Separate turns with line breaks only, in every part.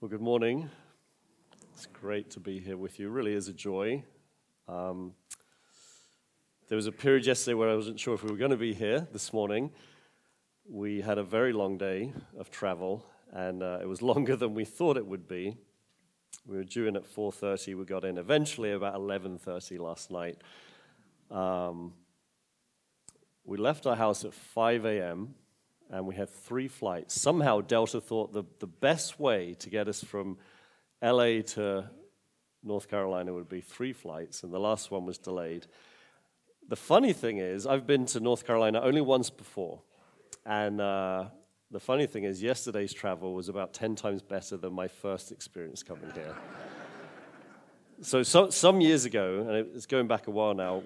Well, good morning. It's great to be here with you. It really is a joy. There was a period yesterday where I wasn't sure if we were going to be here this morning. We had a very long day of travel, and it was longer than we thought it would be. We were due in at 4:30. We got in eventually about 11:30 last night. We left our house at 5 a.m., and we had 3 flights. Somehow Delta thought the best way to get us from LA to North Carolina would be 3 flights, and the last one was delayed. The funny thing is, I've been to North Carolina only once before, and the funny thing is, yesterday's travel was about 10 times better than my first experience coming here. So some years ago, and it's going back a while now,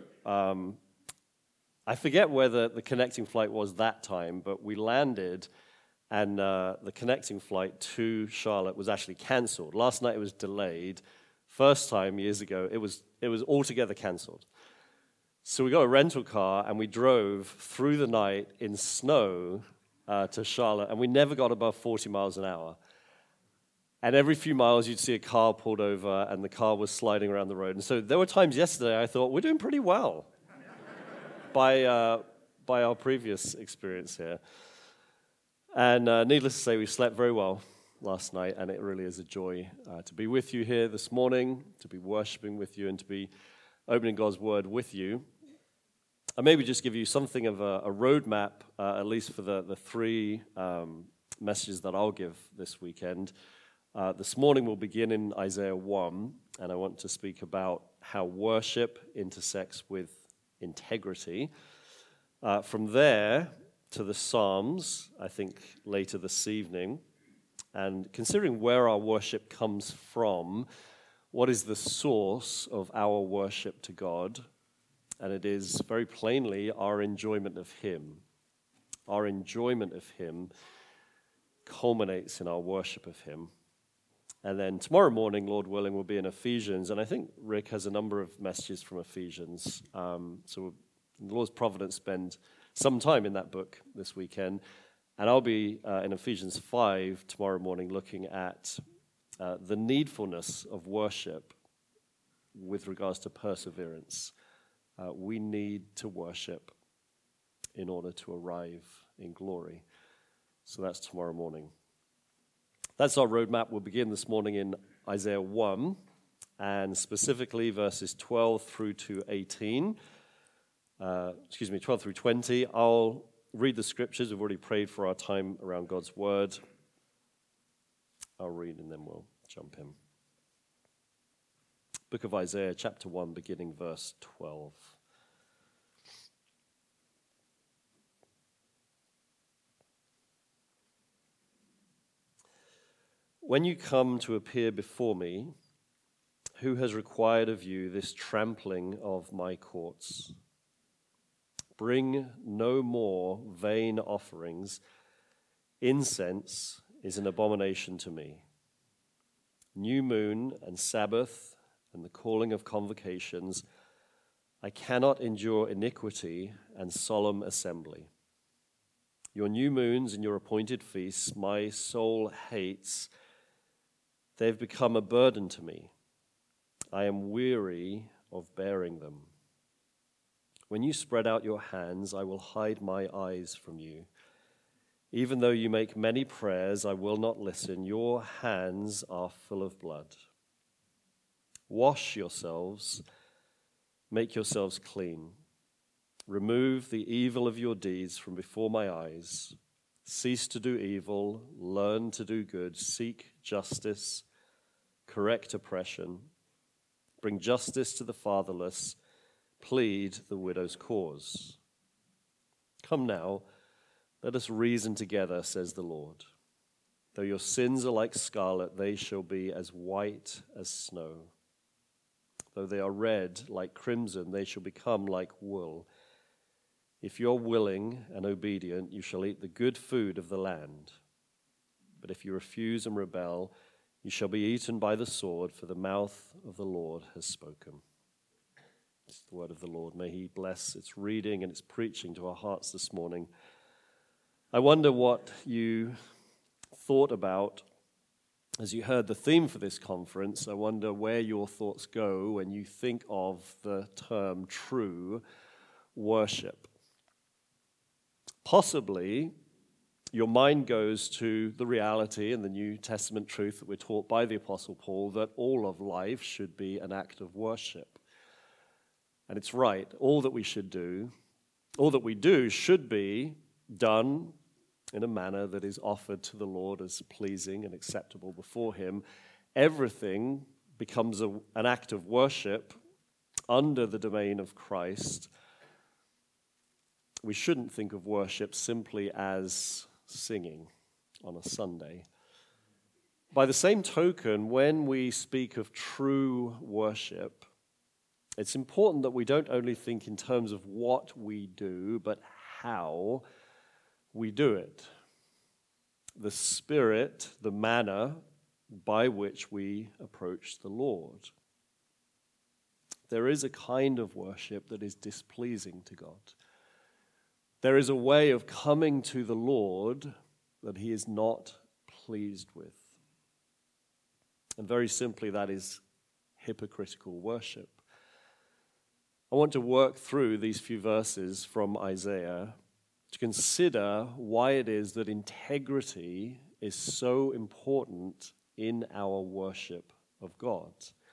I forget whether the connecting flight was that time, but we landed, and the connecting flight to Charlotte was actually canceled. Last night it was delayed. First time, years ago, it was altogether canceled. So we got a rental car, and we drove through the night in snow to Charlotte, and we never got above 40 miles an hour. And every few miles, you'd see a car pulled over, and the car was sliding around the road. And so there were times yesterday I thought, we're doing pretty well by our previous experience here. And needless to say, we slept very well last night, and it really is a joy to be with you here this morning, to be worshiping with you, and to be opening God's Word with you. I maybe just give you something of a roadmap, at least for the 3 messages that I'll give this weekend. This morning we'll begin in Isaiah 1, and I want to speak about how worship intersects with integrity. From there to the Psalms, I think later this evening, and considering where our worship comes from, what is the source of our worship to God? And it is very plainly our enjoyment of Him. Our enjoyment of Him culminates in our worship of Him. And then tomorrow morning, Lord willing, we'll be in Ephesians. And I think Rick has a number of messages from Ephesians. So the Lord's providence spend some time in that book this weekend. And I'll be in Ephesians 5 tomorrow morning looking at the needfulness of worship with regards to perseverance. We need to worship in order to arrive in glory. So that's tomorrow morning. That's our roadmap. We'll begin this morning in Isaiah 1, and specifically verses 12 through to 18. 12 through 20. I'll read the scriptures. We've already prayed for our time around God's Word. I'll read and then we'll jump in. Book of Isaiah, chapter 1, beginning verse 12. When you come to appear before me, who has required of you this trampling of my courts? Bring no more vain offerings. Incense is an abomination to me. New moon and Sabbath and the calling of convocations, I cannot endure iniquity and solemn assembly. Your new moons and your appointed feasts my soul hates. They've become a burden to me. I am weary of bearing them. When you spread out your hands, I will hide my eyes from you. Even though you make many prayers, I will not listen. Your hands are full of blood. Wash yourselves, make yourselves clean. Remove the evil of your deeds from before my eyes. Cease to do evil, learn to do good, seek justice, correct oppression, bring justice to the fatherless, plead the widow's cause. Come now, let us reason together, says the Lord. Though your sins are like scarlet, they shall be as white as snow. Though they are red like crimson, they shall become like wool. If you're willing and obedient, you shall eat the good food of the land. But if you refuse and rebel, you shall be eaten by the sword, for the mouth of the Lord has spoken. It's the word of the Lord. May He bless its reading and its preaching to our hearts this morning. I wonder what you thought about As you heard the theme for this conference, I wonder where your thoughts go when you think of the term true worship. Possibly, your mind goes to the reality and the New Testament truth that we're taught by the Apostle Paul that all of life should be an act of worship. And it's right. All that we do should be done in a manner that is offered to the Lord as pleasing and acceptable before Him. Everything becomes an act of worship under the domain of Christ. We shouldn't think of worship simply as singing on a Sunday. By the same token, when we speak of true worship, it's important that we don't only think in terms of what we do, but how we do it. The spirit, the manner by which we approach the Lord. There is a kind of worship that is displeasing to God. There is a way of coming to the Lord that He is not pleased with. And very simply, that is hypocritical worship. I want to work through these few verses from Isaiah to consider why it is that integrity is so important in our worship of God.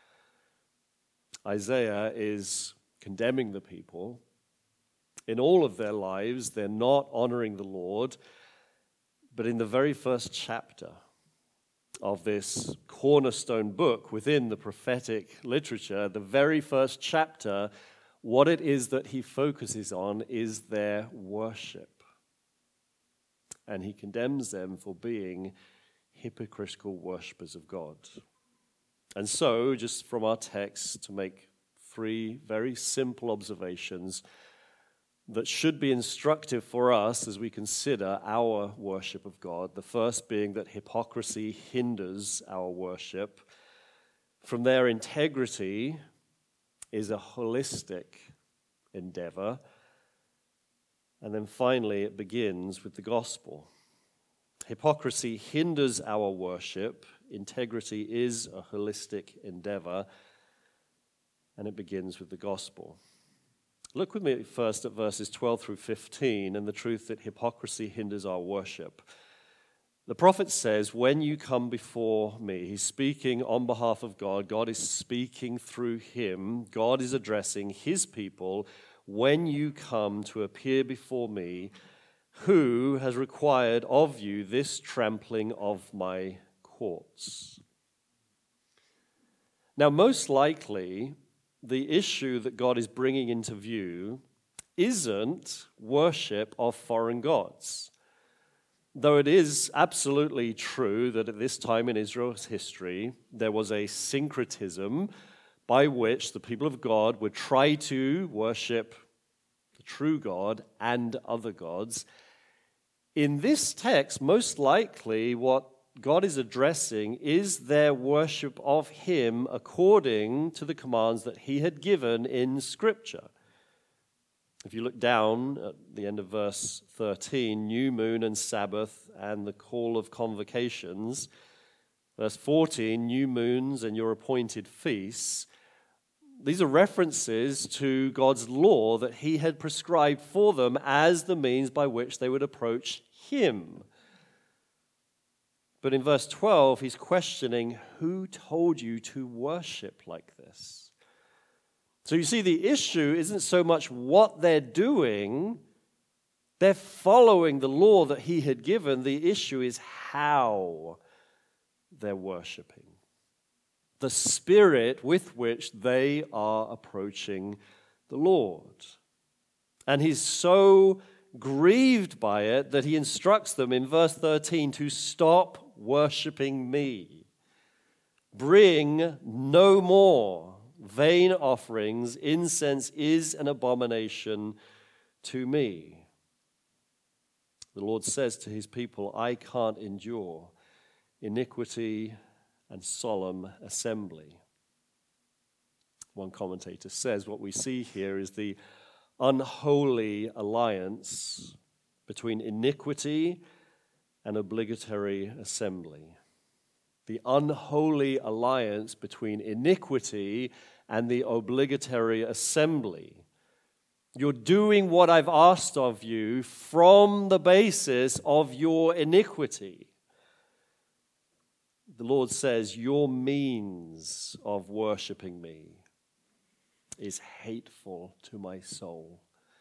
Isaiah is condemning the people. In all of their lives, they're not honoring the Lord, but in the very first chapter of this cornerstone book within the prophetic literature, the very first chapter, what it is that he focuses on is their worship. And he condemns them for being hypocritical worshippers of God. And so, just from our text, to make three very simple observations that should be instructive for us as we consider our worship of God. The first being that hypocrisy hinders our worship. From there, integrity is a holistic endeavor. And then finally, it begins with the gospel. Hypocrisy hinders our worship. Integrity is a holistic endeavor. And it begins with the gospel. Look with me first at verses 12 through 15 and the truth that hypocrisy hinders our worship. The prophet says, when you come before me, he's speaking on behalf of God. God is speaking through him. God is addressing his people. When you come to appear before me, who has required of you this trampling of my courts? Now, most likely, the issue that God is bringing into view isn't worship of foreign gods. Though it is absolutely true that at this time in Israel's history, there was a syncretism by which the people of God would try to worship the true God and other gods. In this text, most likely what God is addressing is their worship of him according to the commands that he had given in Scripture. If you look down at the end of verse 13, new moon and Sabbath and the call of convocations. Verse 14, new moons and your appointed feasts. These are references to God's law that he had prescribed for them as the means by which they would approach him. But in verse 12, he's questioning, who told you to worship like this? So you see, the issue isn't so much what they're doing. They're following the law that he had given. The issue is how they're worshiping. The spirit with which they are approaching the Lord. And he's so grieved by it that he instructs them in verse 13 to stop worshiping me. Bring no more vain offerings. Incense is an abomination to me. The Lord says to his people, I can't endure iniquity and solemn assembly. One commentator says what we see here is the unholy alliance between iniquity and obligatory assembly. the unholy alliance between iniquity and the obligatory assembly. You're doing what I've asked of you from the basis of your iniquity. The Lord says, your means of worshiping me is hateful to my soul.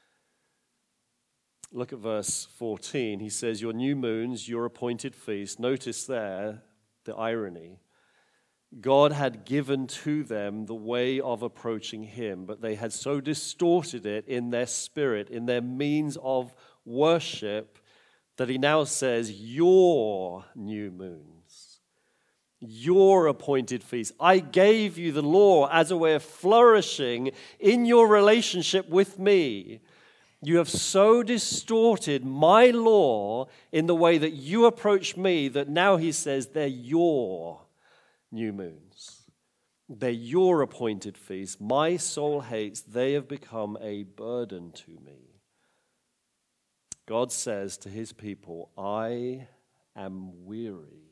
Look at verse 14. He says, your new moons, your appointed feasts. Notice there the irony. God had given to them the way of approaching him, but they had so distorted it in their spirit, in their means of worship, that he now says, your new moons, your appointed feasts. I gave you the law as a way of flourishing in your relationship with me. You have so distorted my law in the way that you approach me that now he says they're your new moons. They're your appointed feasts. My soul hates. They have become a burden to me. God says to his people, I am weary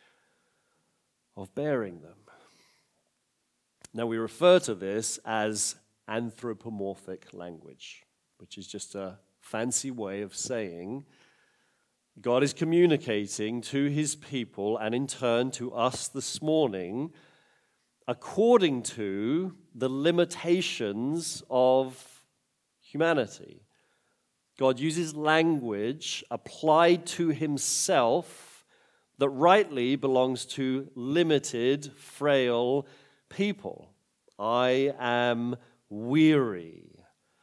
of bearing them. Now we refer to this as anthropomorphic language, which is just a fancy way of saying God is communicating to his people and in turn to us this morning according to the limitations of humanity. God uses language applied to himself that rightly belongs to limited, frail people. I am weary.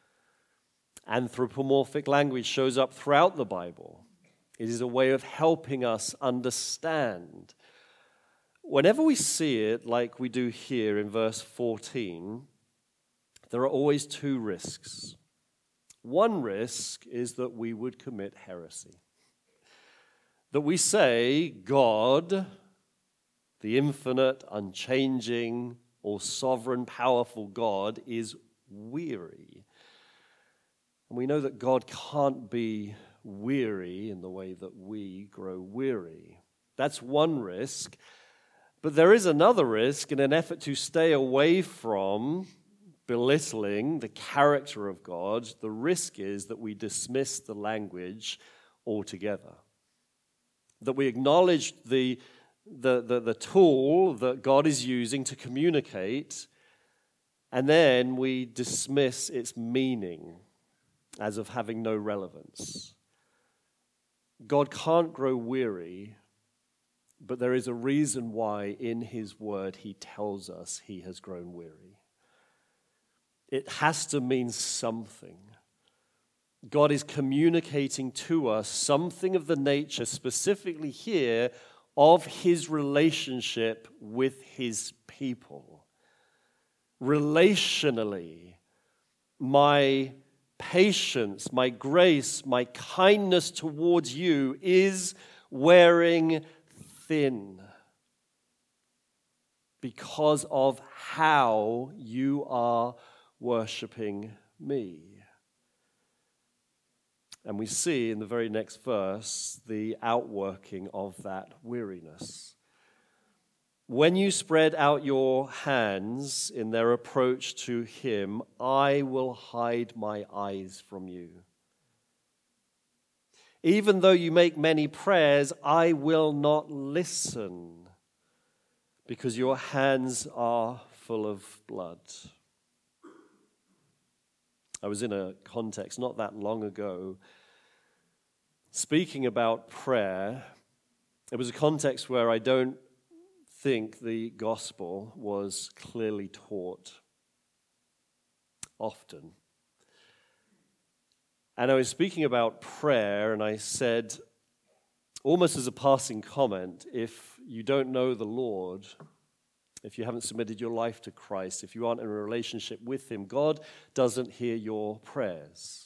Anthropomorphic language shows up throughout the Bible. It is a way of helping us understand. Whenever we see it, like we do here in verse 14, there are always two risks. One risk is that we would commit heresy. That we say God, the infinite, unchanging, all-sovereign, powerful God, is weary. And we know that God can't be weary in the way that we grow weary. That's one risk. But there is another risk in an effort to stay away from belittling the character of God. The risk is that we dismiss the language altogether. That we acknowledge the tool that God is using to communicate, and then we dismiss its meaning as of having no relevance. God can't grow weary, but there is a reason why in his word he tells us he has grown weary. It has to mean something. God is communicating to us something of the nature, specifically here, of his relationship with his people. Relationally, my patience, my grace, my kindness towards you is wearing thin because of how you are worshiping me. And we see in the very next verse the outworking of that weariness. When you spread out your hands in their approach to him, I will hide my eyes from you. Even though you make many prayers, I will not listen, because your hands are full of blood. I was in a context not that long ago speaking about prayer. It was a context where I don't think the gospel was clearly taught often. And I was speaking about prayer, and I said, almost as a passing comment, if you don't know the Lord, if you haven't submitted your life to Christ, if you aren't in a relationship with him, God doesn't hear your prayers.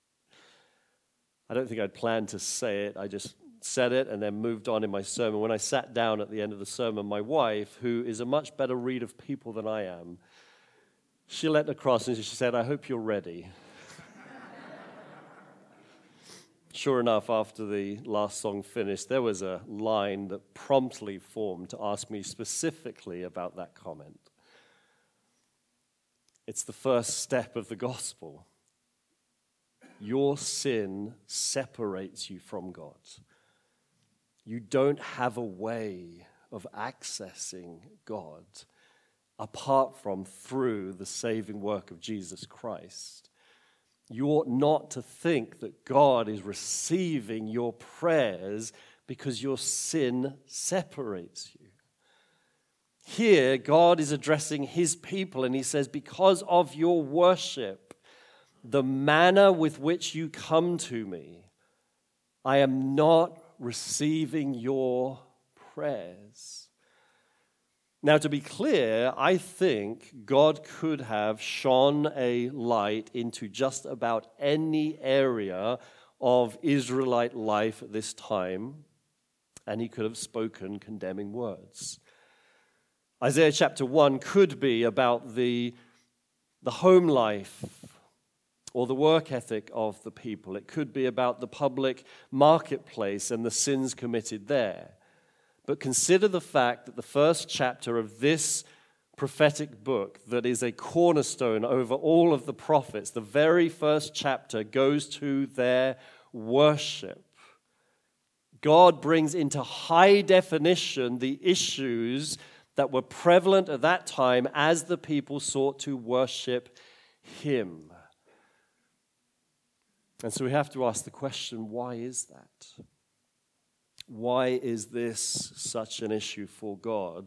I don't think I'd planned to say it. I just said it and then moved on in my sermon. When I sat down at the end of the sermon, my wife, who is a much better read of people than I am, she leapt across and she said, I hope you're ready. Sure enough, after the last song finished, there was a line that promptly formed to ask me specifically about that comment. It's the first step of the gospel. Your sin separates you from God. You don't have a way of accessing God apart from through the saving work of Jesus Christ. You ought not to think that God is receiving your prayers because your sin separates you. Here, God is addressing his people, and he says, because of your worship, the manner with which you come to me, I am not receiving your prayers. Now, to be clear, I think God could have shone a light into just about any area of Israelite life at this time, and he could have spoken condemning words. Isaiah chapter 1 could be about the home life or the work ethic of the people. It could be about the public marketplace and the sins committed there. But consider the fact that the first chapter of this prophetic book that is a cornerstone over all of the prophets, the very first chapter goes to their worship. God brings into high definition the issues that were prevalent at that time as the people sought to worship him. And so we have to ask the question, why is that? Why is this such an issue for God?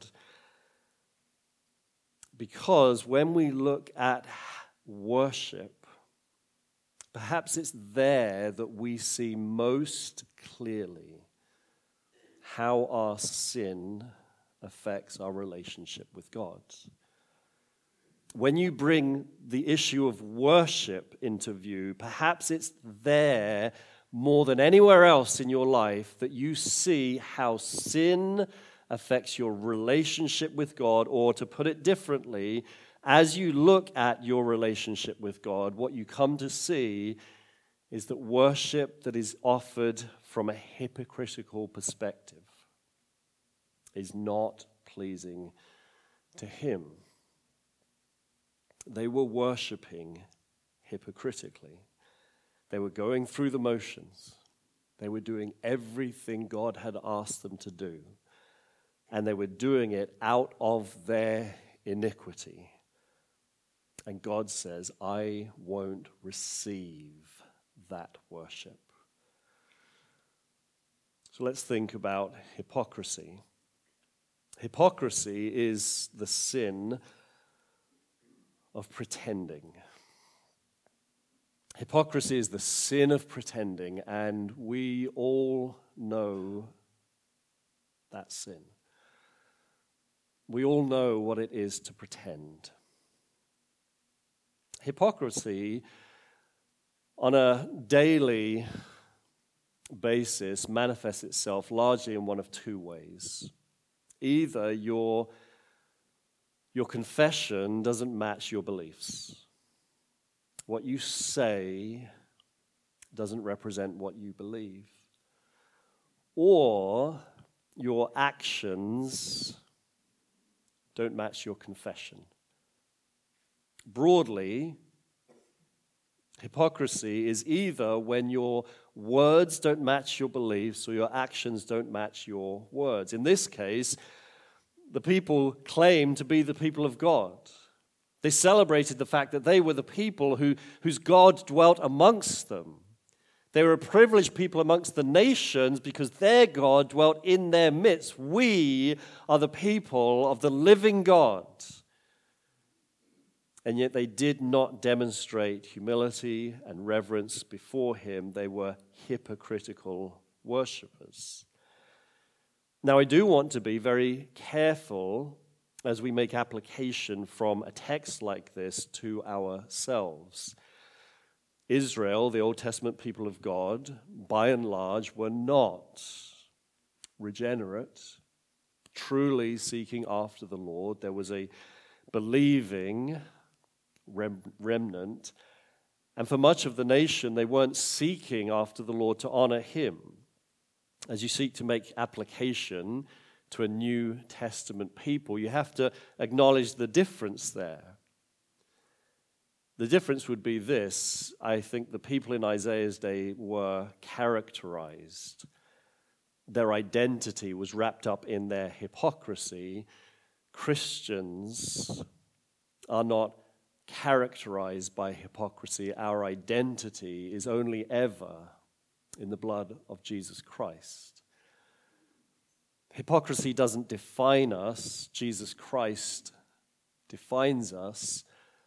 Because when we look at worship, perhaps it's there that we see most clearly how our sin affects our relationship with God. When you bring the issue of worship into view, perhaps it's there more than anywhere else in your life that you see how sin affects your relationship with God, or to put it differently, as you look at your relationship with God, what you come to see is that worship that is offered from a hypocritical perspective is not pleasing to him. They were worshiping hypocritically. They were going through the motions. They were doing everything God had asked them to do. And they were doing it out of their iniquity. And God says, I won't receive that worship. So let's think about hypocrisy. Hypocrisy is the sin of pretending. Hypocrisy is the sin of pretending, and we all know that sin. We all know what it is to pretend. Hypocrisy on a daily basis manifests itself largely in one of two ways. Either your confession doesn't match your beliefs. What you say doesn't represent what you believe. Or your actions don't match your confession. Broadly, hypocrisy is either when your words don't match your beliefs or your actions don't match your words. In this case, the people claim to be the people of God. They celebrated the fact that they were the people whose God dwelt amongst them. They were a privileged people amongst the nations because their God dwelt in their midst. We are the people of the living God. And yet they did not demonstrate humility and reverence before him. They were hypocritical worshippers. Now, I do want to be very careful as we make application from a text like this to ourselves. Israel, the Old Testament people of God, by and large, were not regenerate, truly seeking after the Lord. There was a believing remnant, And for much of the nation, they weren't seeking after the Lord to honor him. As you seek to make application to a New Testament people, you have to acknowledge the difference there. The difference would be this: I think the people in Isaiah's day were characterized. Their identity was wrapped up in their hypocrisy. Christians are not characterized by hypocrisy. Our identity is only ever in the blood of Jesus Christ. Hypocrisy doesn't define us. Jesus Christ defines us.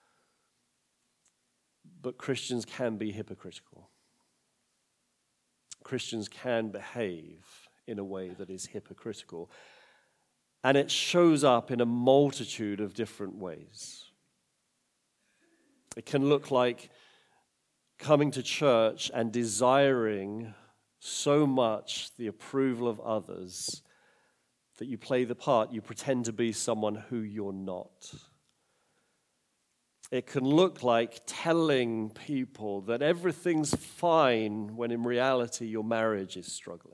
But Christians can be hypocritical. Christians can behave in a way that is hypocritical. And it shows up in a multitude of different ways. It can look like coming to church and desiring so much the approval of others that you play the part, you pretend to be someone who you're not. It can look like telling people that everything's fine when in reality your marriage is struggling.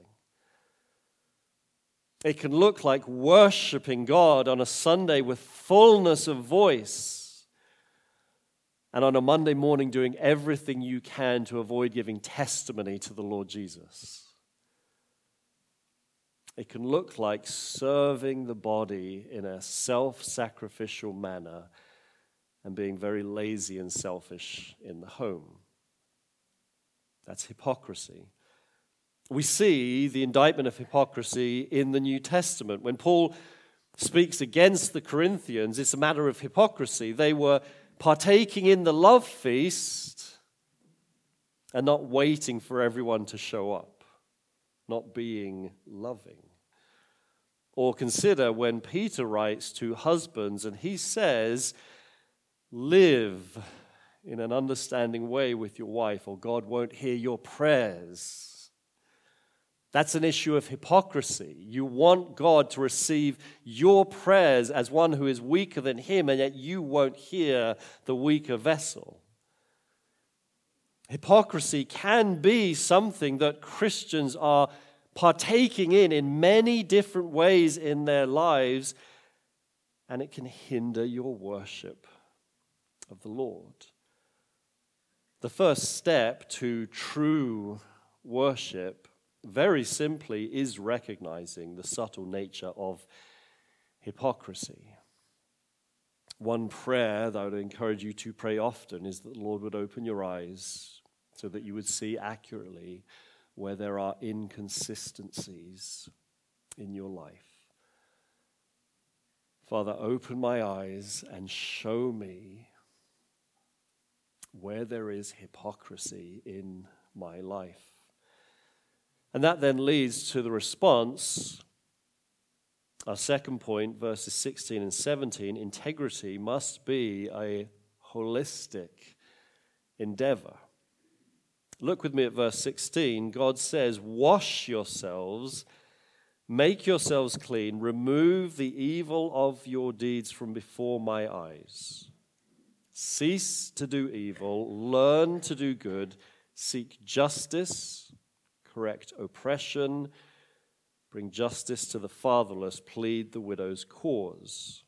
It can look like worshiping God on a Sunday with fullness of voice, and on a Monday morning doing everything you can to avoid giving testimony to the Lord Jesus. It can look like serving the body in a self-sacrificial manner and being very lazy and selfish in the home. That's hypocrisy. We see the indictment of hypocrisy in the New Testament. When Paul speaks against the Corinthians, it's a matter of hypocrisy. They were partaking in the love feast and not waiting for everyone to show up, not being loving. Or consider when Peter writes to husbands and he says, live in an understanding way with your wife or God won't hear your prayers. That's an issue of hypocrisy. You want God to receive your prayers as one who is weaker than him, and yet you won't hear the weaker vessel. Hypocrisy can be something that Christians are partaking in many different ways in their lives, and it can hinder your worship of the Lord. The first step to true worship, very simply, is recognizing the subtle nature of hypocrisy. One prayer that I would encourage you to pray often is that the Lord would open your eyes so that you would see accurately where there are inconsistencies in your life. Father, open my eyes and show me where there is hypocrisy in my life. And that then leads to the response, our second point, verses 16 and 17. Integrity must be a holistic endeavor. Look with me at verse 16. God says, wash yourselves, make yourselves clean, remove the evil of your deeds from before my eyes. Cease to do evil, learn to do good, seek justice, correct oppression, bring justice to the fatherless, plead the widow's cause.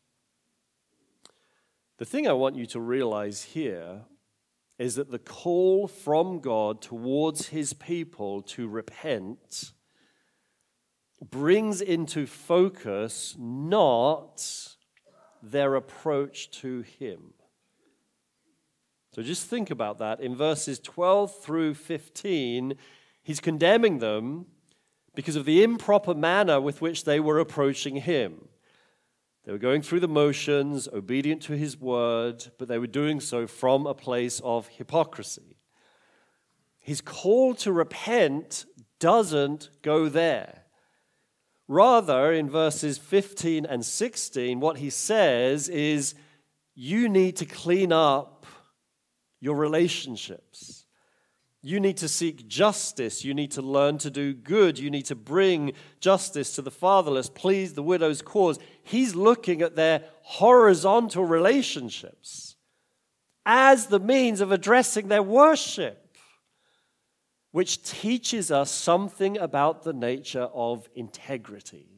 The thing I want you to realize here is that the call from God towards his people to repent brings into focus not their approach to him. So just think about that. In verses 12 through 15, he's condemning them because of the improper manner with which they were approaching him. They were going through the motions, obedient to his word, but they were doing so from a place of hypocrisy. His call to repent doesn't go there. Rather, in verses 15 and 16, what he says is, you need to clean up your relationships. You need to seek justice. You need to learn to do good. You need to bring justice to the fatherless, plead the widow's cause. He's looking at their horizontal relationships as the means of addressing their worship, which teaches us something about the nature of integrity.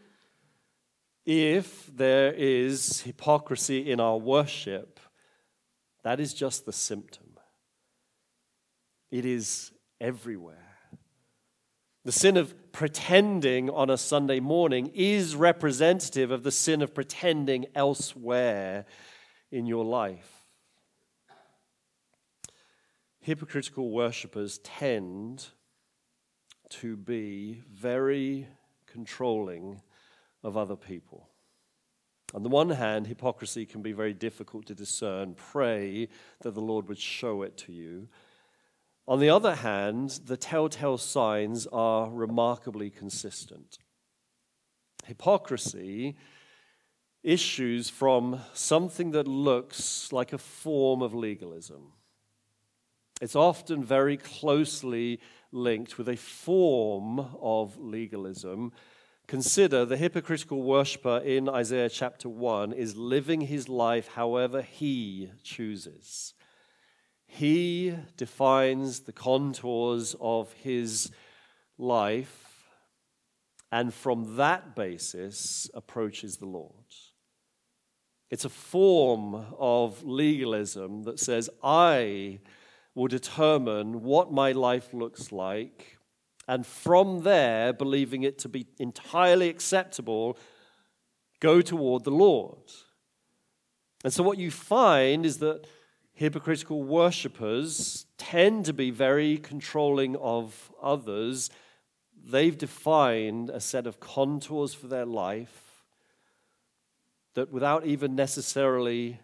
If there is hypocrisy in our worship, that is just the symptom. It is everywhere. The sin of pretending on a Sunday morning is representative of the sin of pretending elsewhere in your life. Hypocritical worshippers tend to be very controlling of other people. On the one hand, hypocrisy can be very difficult to discern. Pray that the Lord would show it to you. On the other hand, the telltale signs are remarkably consistent. Hypocrisy issues from something that looks like a form of legalism. It's often very closely linked with a form of legalism. Consider the hypocritical worshiper in Isaiah chapter 1 is living his life however he chooses. He defines the contours of his life and from that basis approaches the Lord. It's a form of legalism that says, I will determine what my life looks like, and from there, believing it to be entirely acceptable, go toward the Lord. And so what you find is that hypocritical worshippers tend to be very controlling of others. They've defined a set of contours for their life that without even necessarily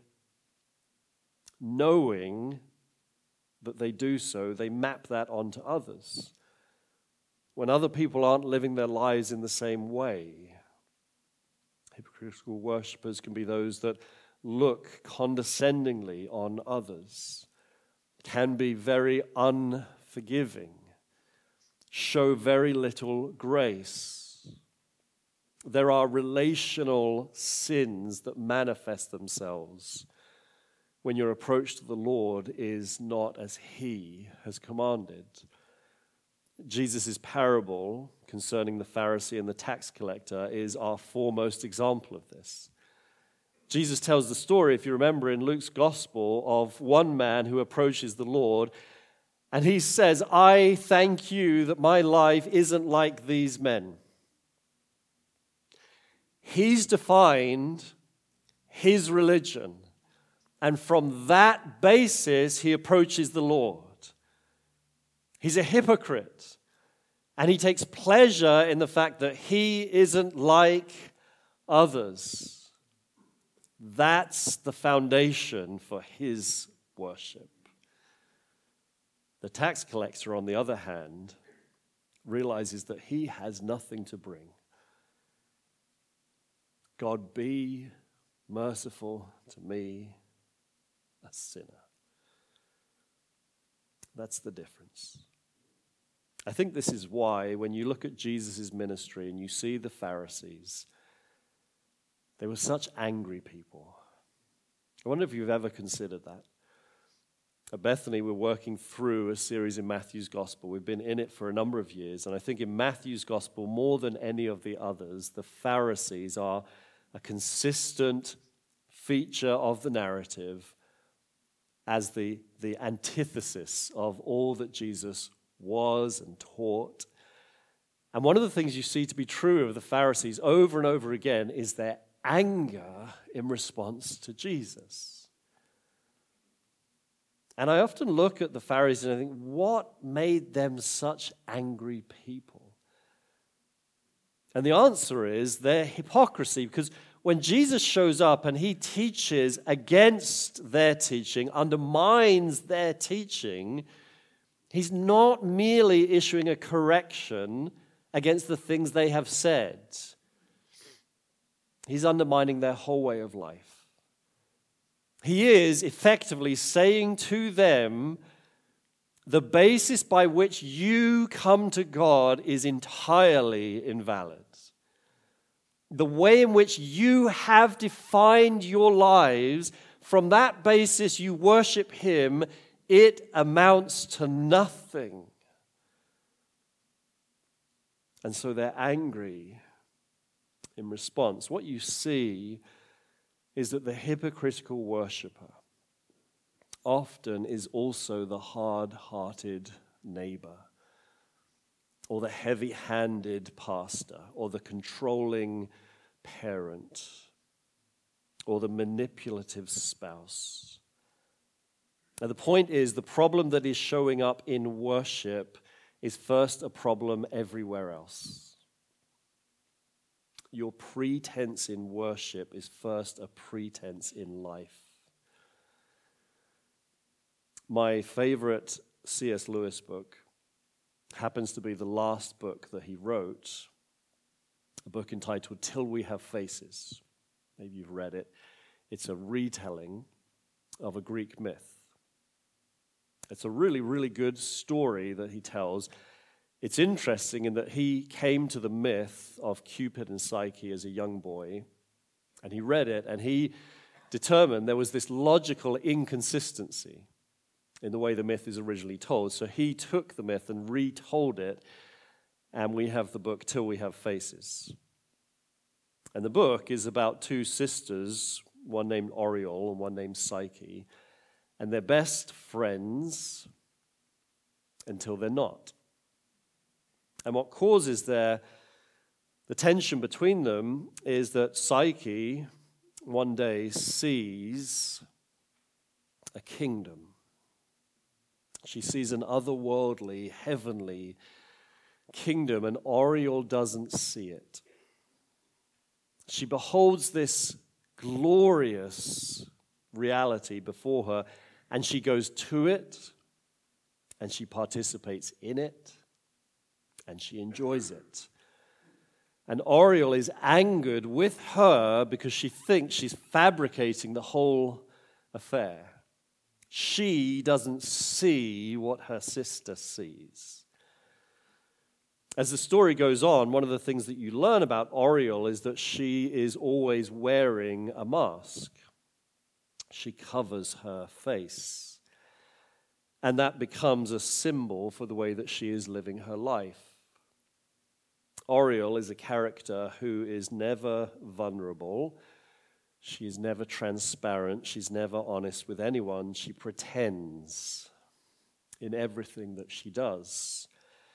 knowing that they do so, they map that onto others. When other people aren't living their lives in the same way, hypocritical worshippers can be those that look condescendingly on others, can be very unforgiving, show very little grace. There are relational sins that manifest themselves when your approach to the Lord is not as he has commanded. Jesus' parable concerning the Pharisee and the tax collector is our foremost example of this. Jesus tells the story, if you remember in Luke's gospel, of one man who approaches the Lord and he says, I thank you that my life isn't like these men. He's defined his religion. And from that basis, he approaches the Lord. He's a hypocrite. And he takes pleasure in the fact that he isn't like others. That's the foundation for his worship. The tax collector, on the other hand, realizes that he has nothing to bring. God, be merciful to me, a sinner. That's the difference. I think this is why when you look at Jesus' ministry and you see the Pharisees, they were such angry people. I wonder if you've ever considered that. At Bethany, we're working through a series in Matthew's Gospel. We've been in it for a number of years, and I think in Matthew's Gospel, more than any of the others, the Pharisees are a consistent feature of the narrative as the antithesis of all that Jesus was and taught. And one of the things you see to be true of the Pharisees over and over again is their anger in response to Jesus. And I often look at the Pharisees and I think, what made them such angry people? And the answer is their hypocrisy, because when Jesus shows up and he teaches against their teaching, undermines their teaching, he's not merely issuing a correction against the things they have said. He's undermining their whole way of life. He is effectively saying to them, the basis by which you come to God is entirely invalid. The way in which you have defined your lives from that basis you worship him, it amounts to nothing. And so they're angry in response. What you see is that the hypocritical worshiper often is also the hard-hearted neighbor, or the heavy-handed pastor, or the controlling parent, or the manipulative spouse. Now, the point is, the problem that is showing up in worship is first a problem everywhere else. Your pretense in worship is first a pretense in life. My favorite C.S. Lewis book happens to be the last book that he wrote, a book entitled Till We Have Faces. Maybe you've read it. It's a retelling of a Greek myth. It's a really, really good story that he tells. It's interesting in that he came to the myth of Cupid and Psyche as a young boy, and he read it, and he determined there was this logical inconsistency in the way the myth is originally told. So he took the myth and retold it, and we have the book Till We Have Faces. And the book is about two sisters, one named Oriole and one named Psyche, and they're best friends until they're not. And what causes the tension between them is that Psyche one day sees a kingdom. She sees an otherworldly, heavenly kingdom, and Oriole doesn't see it. She beholds this glorious reality before her, and she goes to it, and she participates in it, and she enjoys it. And Oriole is angered with her because she thinks she's fabricating the whole affair. She doesn't see what her sister sees. As the story goes on, one of the things that you learn about Oriole is that she is always wearing a mask. She covers her face. And that becomes a symbol for the way that she is living her life. Oriole is a character who is never vulnerable. She is never transparent. She's never honest with anyone. She pretends in everything that she does.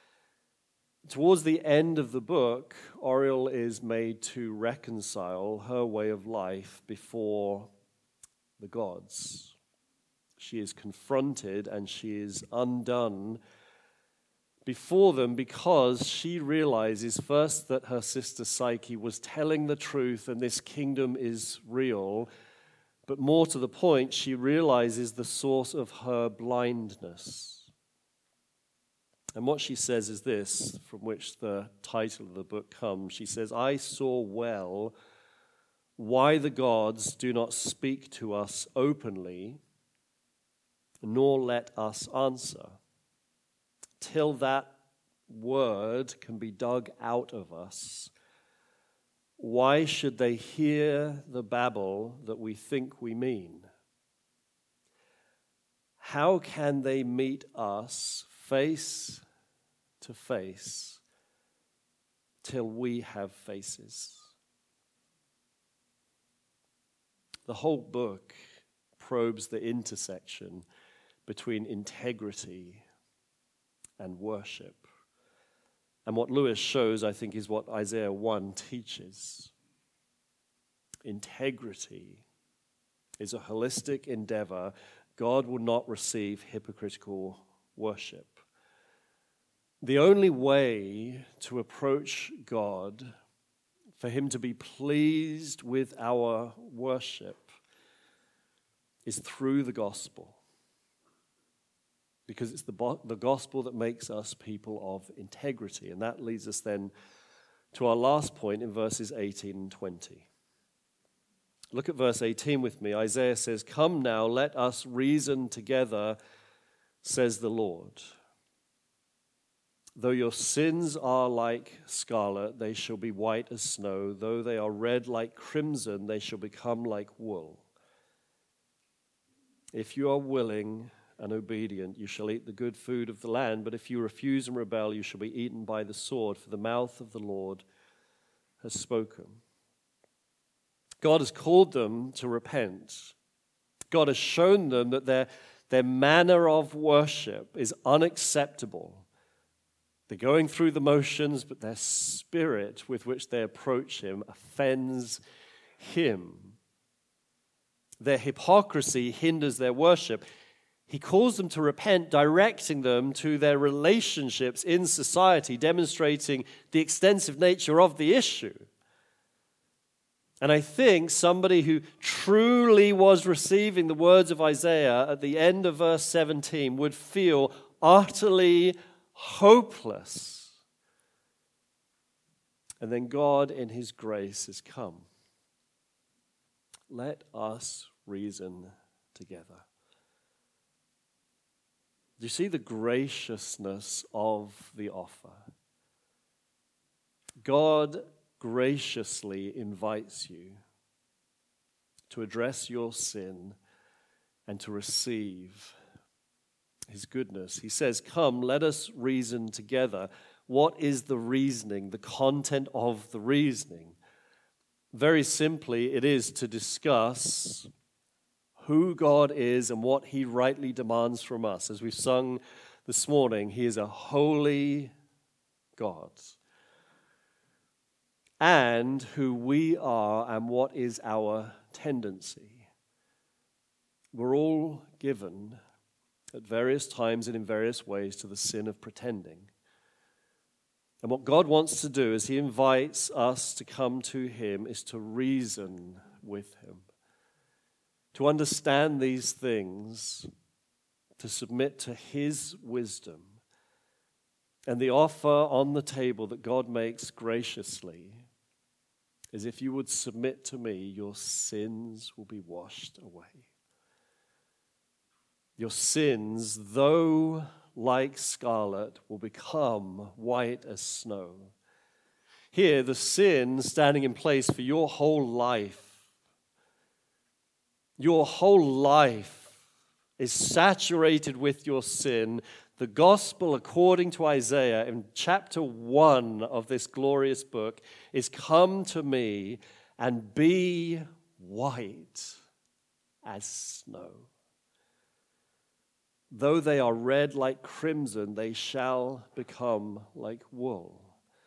Towards the end of the book, Oriole is made to reconcile her way of life before the gods. She is confronted and she is undone before them because she realizes first that her sister Psyche was telling the truth and this kingdom is real, but more to the point, she realizes the source of her blindness. And what she says is this, from which the title of the book comes. She says, I saw well why the gods do not speak to us openly, nor let us answer, till that word can be dug out of us. Why should they hear the babble that we think we mean? How can they meet us face to face till we have faces? The whole book probes the intersection between integrity and worship. And what Lewis shows, I think, is what Isaiah 1 teaches. Integrity is a holistic endeavor. God will not receive hypocritical worship. The only way to approach God, for him to be pleased with our worship, is through the gospel. Because it's the gospel that makes us people of integrity. And that leads us then to our last point in verses 18 and 20. Look at verse 18 with me. Isaiah says, "Come now, let us reason together, says the Lord. Though your sins are like scarlet, they shall be white as snow. Though they are red like crimson, they shall become like wool. If you are willing and obedient, you shall eat the good food of the land. But if you refuse and rebel, you shall be eaten by the sword, for the mouth of the Lord has spoken. God has called them to repent. God has shown them that their manner of worship is unacceptable. They're going through the motions, but their spirit with which they approach him offends him. Their hypocrisy hinders their worship. He calls them to repent, directing them to their relationships in society, demonstrating the extensive nature of the issue. And I think somebody who truly was receiving the words of Isaiah at the end of verse 17 would feel utterly hopeless. And then God in his grace has come. Let us reason together. Do you see the graciousness of the offer? God graciously invites you to address your sin and to receive his goodness. He says, come, let us reason together. What is the reasoning, the content of the reasoning? Very simply, it is to discuss who God is and what he rightly demands from us. As we've sung this morning, he is a holy God. And who we are and what is our tendency. We're all given at various times and in various ways to the sin of pretending. And what God wants to do as he invites us to come to him is to reason with him, to understand these things, to submit to his wisdom. And the offer on the table that God makes graciously is, if you would submit to me, your sins will be washed away. Your sins, though like scarlet, will become white as snow. Here, the sin standing in place for your whole life. Your whole life is saturated with your sin. The gospel, according to Isaiah, in chapter 1 of this glorious book, is come to me and be white as snow. Though they are red like crimson, they shall become like wool.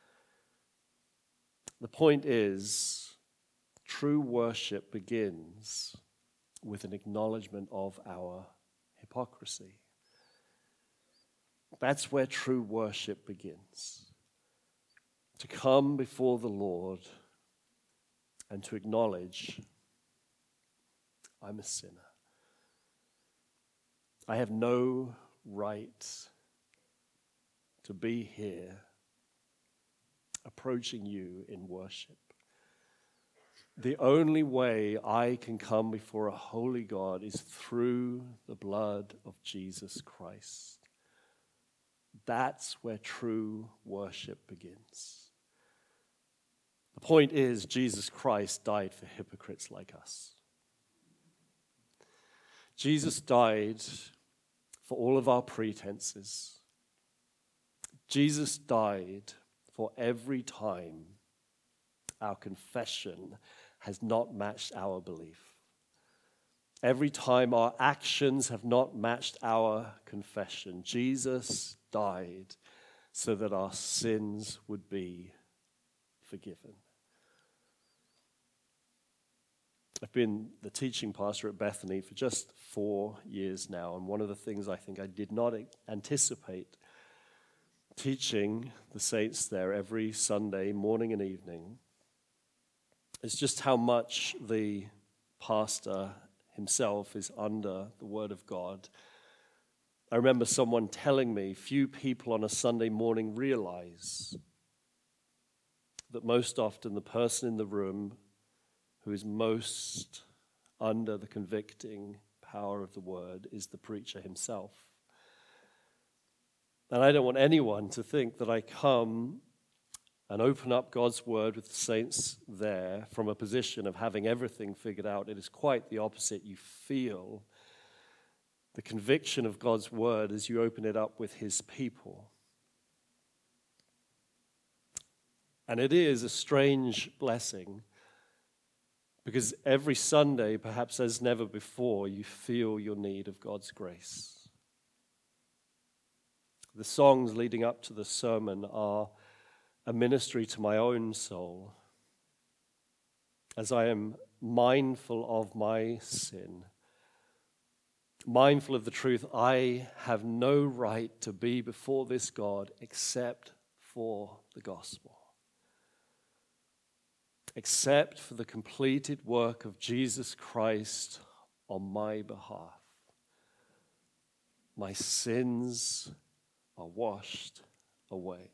The point is, true worship begins with an acknowledgement of our hypocrisy. That's where true worship begins. To come before the Lord and to acknowledge, I'm a sinner. I have no right to be here approaching you in worship. The only way I can come before a holy God is through the blood of Jesus Christ. That's where true worship begins. The point is, Jesus Christ died for hypocrites like us. Jesus died for all of our pretenses. Jesus died for every time our confession has not matched our belief. Every time our actions have not matched our confession. Jesus died so that our sins would be forgiven. I've been the teaching pastor at Bethany for just 4 years now, and one of the things I think I did not anticipate teaching the saints there every Sunday morning and evening is just how much the pastor himself is under the Word of God. I remember someone telling me few people on a Sunday morning realize that most often the person in the room who is most under the convicting power of the Word is the preacher himself. And I don't want anyone to think that I come and open up God's Word with the saints there from a position of having everything figured out. It is quite the opposite. You feel the conviction of God's word as you open it up with his people. And it is a strange blessing because every Sunday, perhaps as never before, you feel your need of God's grace. The songs leading up to the sermon are a ministry to my own soul as I am mindful of my sin, mindful of the truth I have no right to be before this God except for the gospel, except for the completed work of Jesus Christ on my behalf. My sins are washed away.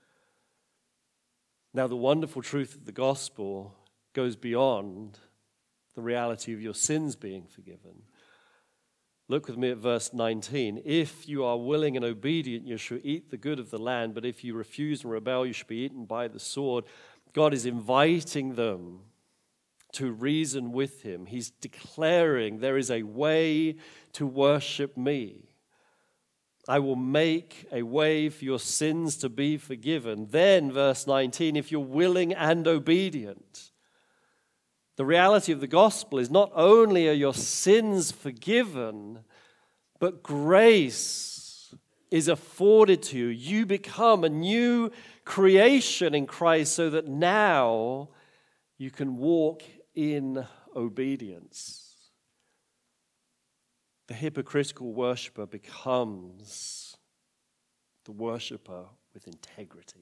Now, the wonderful truth of the gospel goes beyond the reality of your sins being forgiven. Look with me at verse 19. If you are willing and obedient, you shall eat the good of the land, but if you refuse and rebel, you shall be eaten by the sword. God is inviting them to reason with him. He's declaring there is a way to worship me. I will make a way for your sins to be forgiven. Then, verse 19, if you're willing and obedient, the reality of the gospel is not only are your sins forgiven, but grace is afforded to you. You become a new creation in Christ so that now you can walk in obedience. The hypocritical worshiper becomes the worshiper with integrity.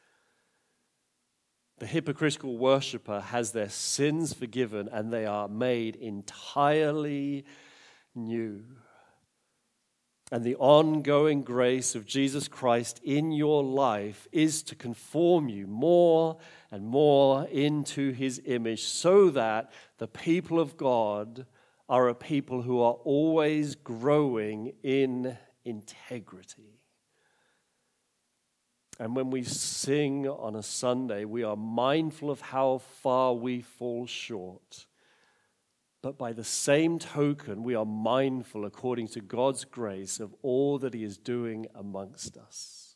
The hypocritical worshiper has their sins forgiven and they are made entirely new. And the ongoing grace of Jesus Christ in your life is to conform you more and more into his image so that the people of God are a people who are always growing in integrity. And when we sing on a Sunday, we are mindful of how far we fall short. But by the same token, we are mindful, according to God's grace, of all that he is doing amongst us.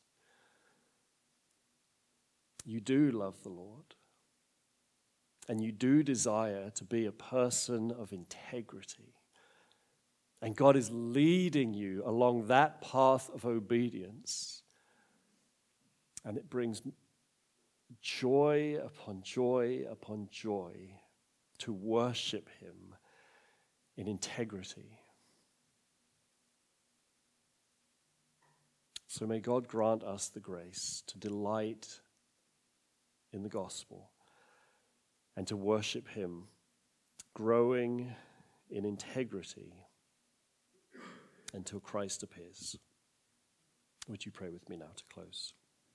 You do love the Lord. And you do desire to be a person of integrity. And God is leading you along that path of obedience. And it brings joy upon joy upon joy to worship him in integrity. So may God grant us the grace to delight in the gospel and to worship him, growing in integrity until Christ appears. Would you pray with me now to close?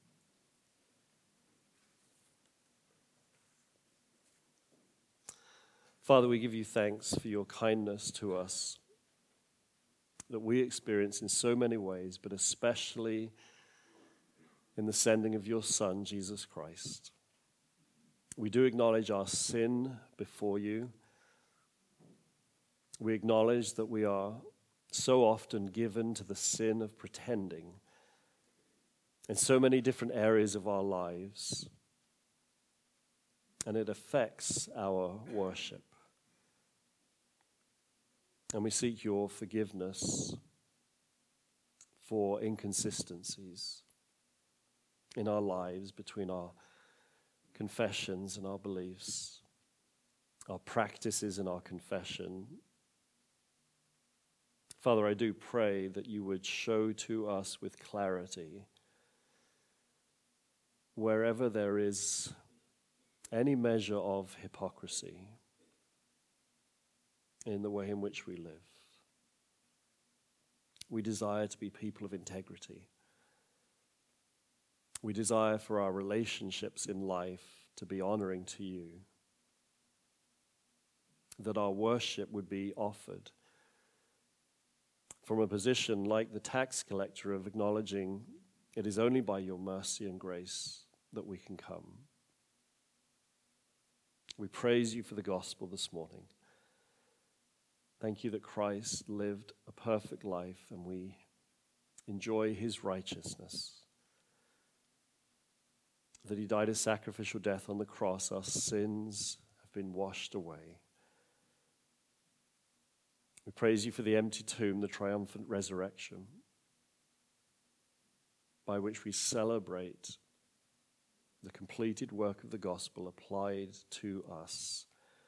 Father, we give you thanks for your kindness to us that we experience in so many ways, but especially in the sending of your Son, Jesus Christ. We do acknowledge our sin before you. We acknowledge that we are so often given to the sin of pretending in so many different areas of our lives, and it affects our worship. And we seek your forgiveness for inconsistencies in our lives between our confessions and our beliefs, our practices and our confession. Father, I do pray that you would show to us with clarity wherever there is any measure of hypocrisy in the way in which we live. We desire to be people of integrity. We desire for our relationships in life to be honoring to you, that our worship would be offered from a position like the tax collector of acknowledging it is only by your mercy and grace that we can come. We praise you for the gospel this morning. Thank you that Christ lived a perfect life and we enjoy his righteousness. That he died a sacrificial death on the cross, our sins have been washed away. We praise you for the empty tomb, the triumphant resurrection, by which we celebrate the completed work of the gospel applied to us.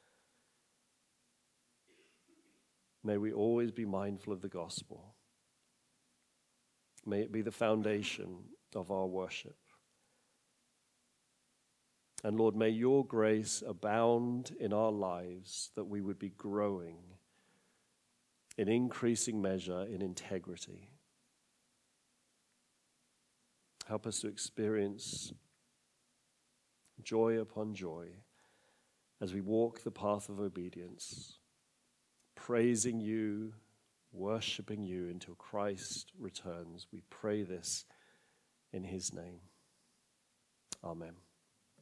May we always be mindful of the gospel. May it be the foundation of our worship. And Lord, may your grace abound in our lives that we would be growing in increasing measure in integrity. Help us to experience joy upon joy as we walk the path of obedience, praising you, worshiping you until Christ returns. We pray this in his name. Amen.